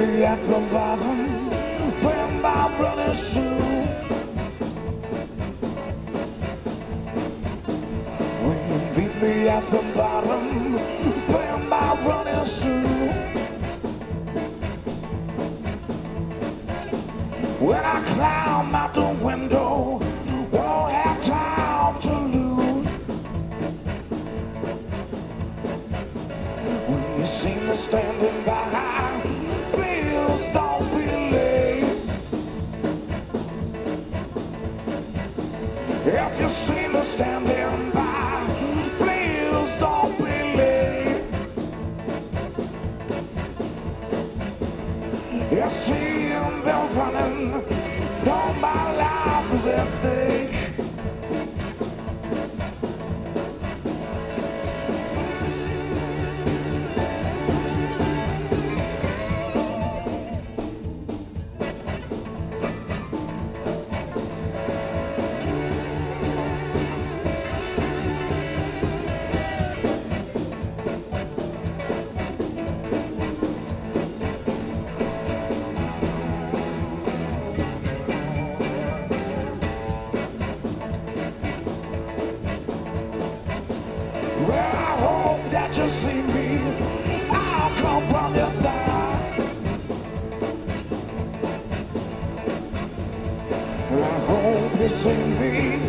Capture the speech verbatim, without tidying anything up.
me at the bottom, playing my running shoe. When you beat me at the bottom, playing my running shoe. When I climb out the window, won't have time to lose. When you see me standing by, please don't be late. If you see me standing by, please don't be late. You see him been running, all my life is at stake. Well, I hope that you see me. I'll come from your back. I hope you see me.